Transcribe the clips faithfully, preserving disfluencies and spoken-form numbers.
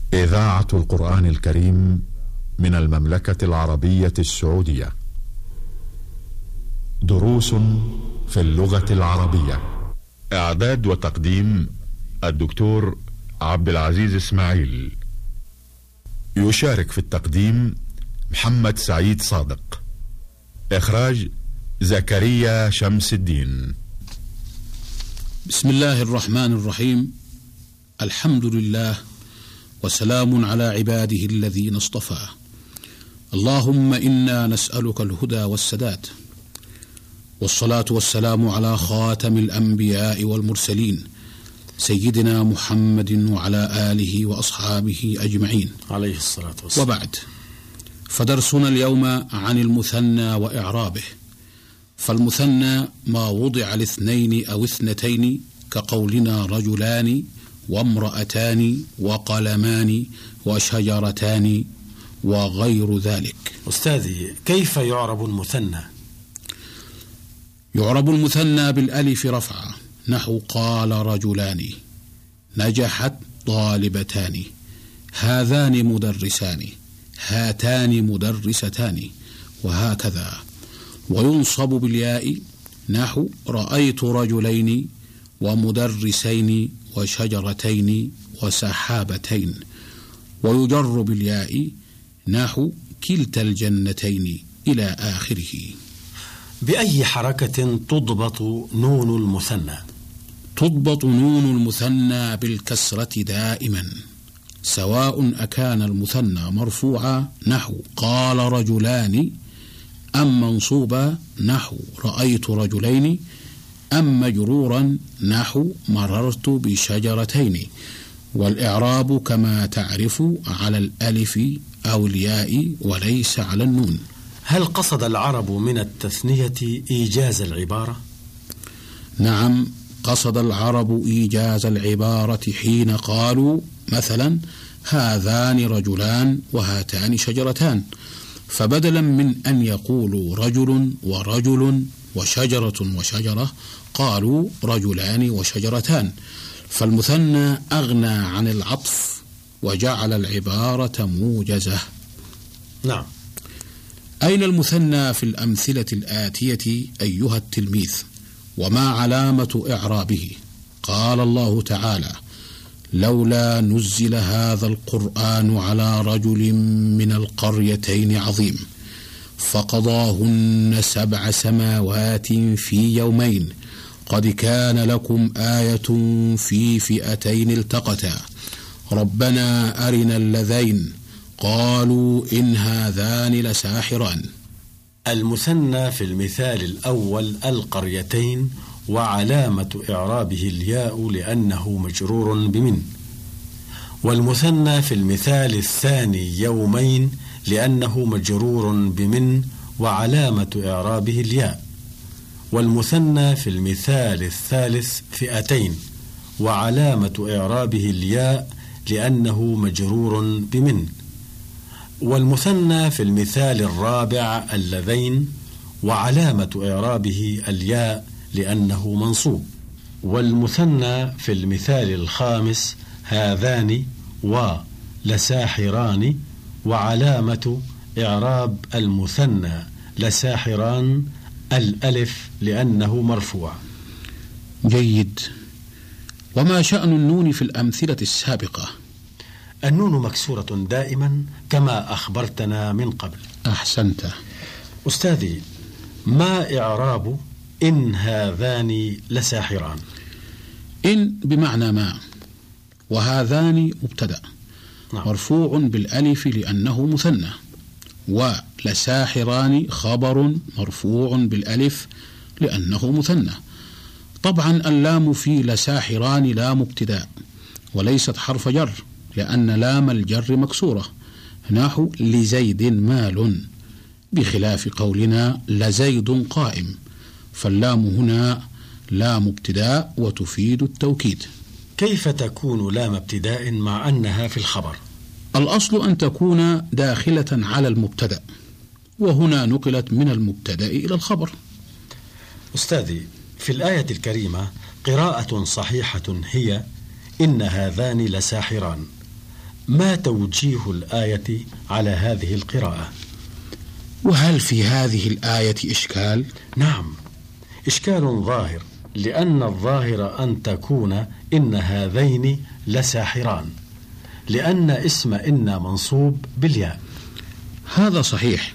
إذاعة القرآن الكريم من المملكة العربية السعودية. دروس في اللغة العربية. إعداد وتقديم الدكتور عبد العزيز إسماعيل. يشارك في التقديم محمد سعيد صادق. إخراج زكريا شمس الدين. بسم الله الرحمن الرحيم. الحمد لله وسلام على عباده الذين اصطفى. اللهم إنا نسألك الهدى والسداد، والصلاة والسلام على خاتم الأنبياء والمرسلين سيدنا محمد وعلى آله وأصحابه أجمعين عليه الصلاة والسلام. وبعد، فدرسنا اليوم عن المثنى وإعرابه. فالمثنى ما وضع لاثنين أو اثنتين كقولنا رجلان وامرأتان وقلمان وشجرتان وغير ذلك. أستاذي، كيف يعرب المثنى؟ يعرب المثنى بالألف رفعة، نحو قال رجلان، نجحت طالبتان، هذان مدرسان، هاتان مدرستان، وهكذا. وينصب بالياء، نحو رأيت رجلين ومدرسين وشجرتين وسحابتين. ويجر بالياء، نحو كلتا الجنتين، إلى آخره. بأي حركة تضبط نون المثنى؟ تضبط نون المثنى بالكسرة دائما، سواء أكان المثنى مرفوعا نحو قال رجلان، أم منصوبا نحو رأيت رجلين، أم مجرورا نحو مررت بشجرتين. والإعراب كما تعرف على الألف أو الياء وليس على النون. هل قصد العرب من التثنية إيجاز العبارة؟ نعم، قصد العرب إيجاز العبارة حين قالوا مثلا هذان رجلان وهاتان شجرتان، فبدلا من أن يقولوا رجل ورجل وشجرة وشجرة قالوا رجلان وشجرتان، فالمثنى أغنى عن العطف وجعل العبارة موجزة. نعم. أين المثنى في الأمثلة الآتية أيها التلميذ؟ وما علامة إعرابه؟ قال الله تعالى: لولا نزل هذا القرآن على رجل من القريتين عظيم فقضاهن سبع سماوات في يومين قد كان لكم آية في فئتين التقتا ربنا أرنا اللذين قالوا إن هذان لساحران. المثنى في المثال الأول القريتين، وعلامة إعرابه الياء لأنه مجرور بمن. والمثنى في المثال الثاني يومين لأنه مجرور بمن وعلامة إعرابه الياء. والمثنى في المثال الثالث فئتين، وعلامة إعرابه الياء لأنه مجرور بمن. والمثنى في المثال الرابع اللذين، وعلامة إعرابه الياء لأنه منصوب. والمثنى في المثال الخامس هذان ولساحران، وعلامة إعراب المثنى لساحران الألف لأنه مرفوع. جيد. وما شأن النون في الأمثلة السابقة؟ النون مكسورة دائما كما أخبرتنا من قبل. أحسنت. أستاذي، ما إعراب إن هذان لساحران؟ إن بمعنى ما، وهذان مبتدأ نعم. مرفوع بالألف لأنه مثنى، ولساحران خبر مرفوع بالألف لأنه مثنى. طبعا اللام في لساحران لام ابتداء وليست حرف جر، لأن لام الجر مكسورة، نحو لزيد مال، بخلاف قولنا لزيد قائم، فاللام هنا لام ابتداء وتفيد التوكيد. كيف تكون لام ابتداء مع أنها في الخبر؟ الأصل أن تكون داخلة على المبتدأ، وهنا نقلت من المبتدأ إلى الخبر. أستاذي، في الآية الكريمة قراءة صحيحة هي إن هذان لساحران، ما توجيه الآية على هذه القراءة؟ وهل في هذه الآية إشكال؟ نعم، إشكال ظاهر، لأن الظاهر أن تكون إن هذين لساحران، لأن اسم إن منصوب بالياء. هذا صحيح،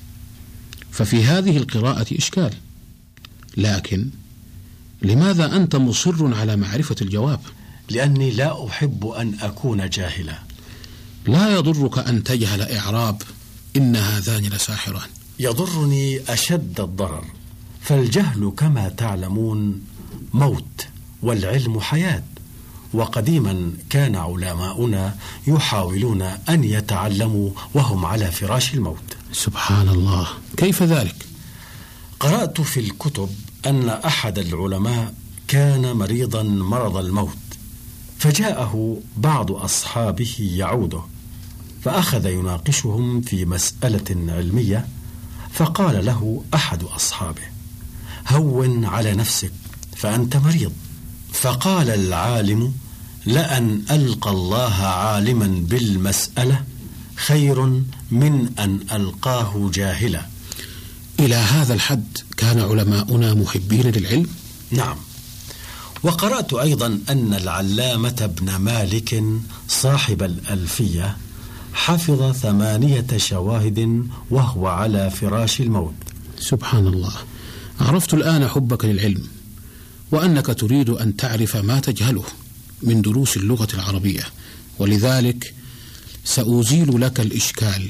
ففي هذه القراءة إشكال، لكن لماذا أنت مصر على معرفة الجواب؟ لأني لا أحب أن أكون جاهلا. لا يضرك أن تجهل إعراب إن هذان لساحران. يضرني أشد الضرر، فالجهل كما تعلمون موت، والعلم حياة، وقديما كان علماؤنا يحاولون أن يتعلموا وهم على فراش الموت. سبحان الله، كيف ذلك؟ قرأت في الكتب أن أحد العلماء كان مريضا مرض الموت، فجاءه بعض أصحابه يعوده، فأخذ يناقشهم في مسألة علمية، فقال له أحد أصحابه: هون على نفسك فأنت مريض. فقال العالم: لأن ألقى الله عالما بالمسألة خير من أن ألقاه جاهلا. إلى هذا الحد كان علماؤنا محبين للعلم؟ نعم. وقرأت أيضا أن العلامة ابن مالك صاحب الألفية حفظ ثمانية شواهد وهو على فراش الموت. سبحان الله، عرفت الآن حبك للعلم، وأنك تريد أن تعرف ما تجهله من دروس اللغة العربية، ولذلك سأزيل لك الإشكال.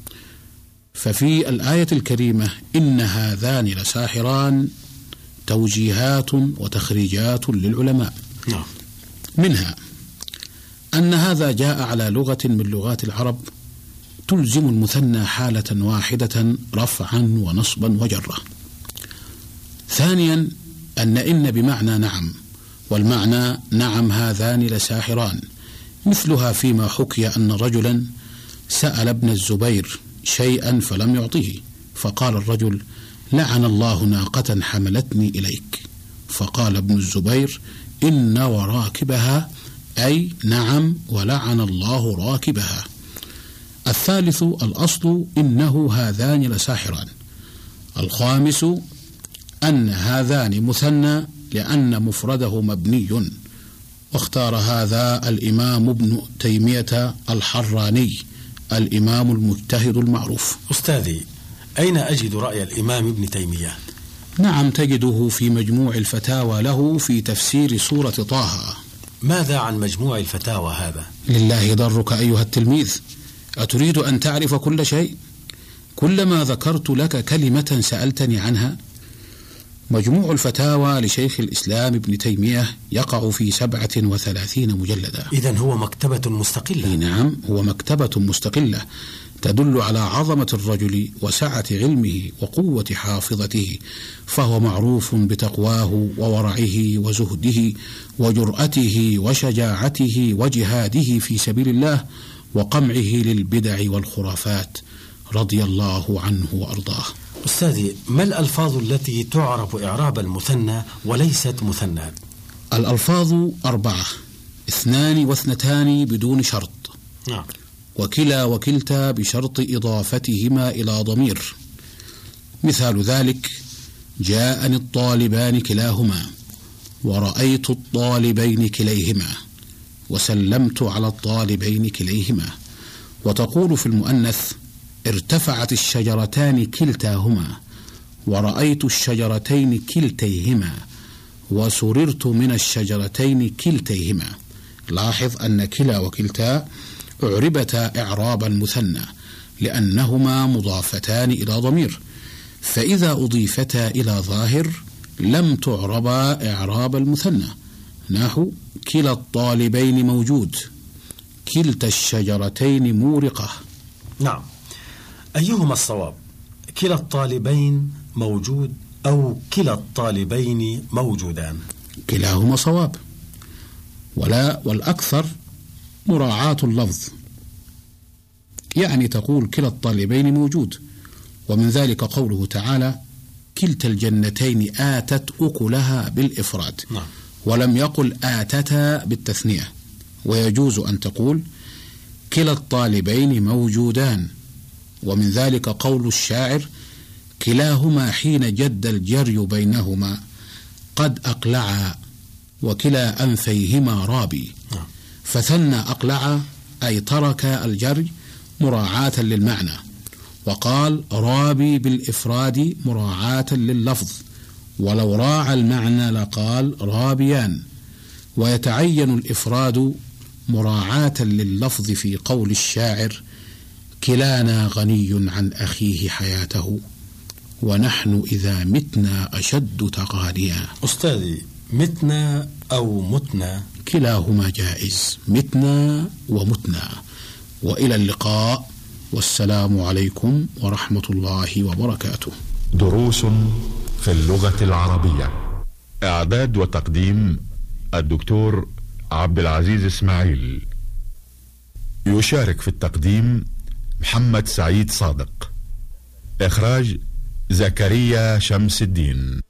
ففي الآية الكريمة إن هذان لساحران توجيهات وتخريجات للعلماء. نعم. منها أن هذا جاء على لغة من لغات العرب تلزم المثنى حالة واحدة رفعا ونصبا وجرا. ثانيا أن إن بمعنى نعم، والمعنى نعم هذان لساحران، مثلها فيما حكي أن رجلا سأل ابن الزبير شيئا فلم يعطيه، فقال الرجل: لعن الله ناقة حملتني إليك. فقال ابن الزبير: إن وراكبها، أي نعم ولعن الله راكبها. الثالث الأصل إنه هذان لساحران. الخامس أن هذان مثنى لأن مفرده مبني، واختار هذا الإمام ابن تيمية الحراني، الإمام المجتهد المعروف. أستاذي، أين أجد رأي الإمام ابن تيمية؟ نعم، تجده في مجموع الفتاوى له في تفسير سورة طه. ماذا عن مجموع الفتاوى هذا؟ لله ضرك أيها التلميذ، أتريد أن تعرف كل شيء؟ كلما ذكرت لك كلمة سألتني عنها. مجموع الفتاوى لشيخ الإسلام ابن تيمية يقع في سبعة وثلاثين مجلدا. إذن هو مكتبة مستقلة. نعم، هو مكتبة مستقلة تدل على عظمة الرجل وسعة علمه وقوة حافظته، فهو معروف بتقواه وورعه وزهده وجرأته وشجاعته وجهاده في سبيل الله وقمعه للبدع والخرافات، رضي الله عنه وأرضاه. أستاذي، ما الألفاظ التي تعرف إعراب المثنى وليست مثنى؟ الألفاظ أربعة: اثنان واثنتان بدون شرط. نعم. وكلا وكلتا بشرط إضافتهما إلى ضمير. مثال ذلك: جاءني الطالبان كلاهما، ورأيت الطالبين كليهما، وسلمت على الطالبين كليهما. وتقول في المؤنث: ارتفعت الشجرتان كلتاهما، ورأيت الشجرتين كلتيهما، وسررت من الشجرتين كلتيهما. لاحظ أن كلا وكلتا أعربتا إعراب المثنى لأنهما مضافتان إلى ضمير، فإذا أضيفتا إلى ظاهر لم تعربا إعراب المثنى، نحو كلا الطالبين موجود، كلتا الشجرتين مورقة. نعم. أيهما الصواب؟ كلا الطالبين موجود أو كلا الطالبين موجودان؟ كلاهما صواب، ولا والأكثر مراعاة اللفظ، يعني تقول كلا الطالبين موجود، ومن ذلك قوله تعالى: كلتا الجنتين آتت أكلها بالإفراد. نعم. ولم يقل آتتا بالتثنية. ويجوز أن تقول كلا الطالبين موجودان، ومن ذلك قول الشاعر: كلاهما حين جد الجري بينهما قد أقلعا وكلا أنفيهما رابي. فثنى أقلعا أي ترك الجري مراعاة للمعنى، وقال رابي بالإفراد مراعاة لللفظ، ولو راعى المعنى لقال رابيان. ويتعين الإفراد مراعاة لللفظ في قول الشاعر: كلانا غني عن أخيه حياته ونحن إذا متنا أشد تغاليا. أستاذي، متنا أو متنا؟ كلاهما جائز، متنا ومتنا. وإلى اللقاء، والسلام عليكم ورحمة الله وبركاته. دروس في اللغة العربية، إعداد وتقديم الدكتور عبد العزيز إسماعيل. يشارك في التقديم محمد سعيد صادق. إخراج زكريا شمس الدين.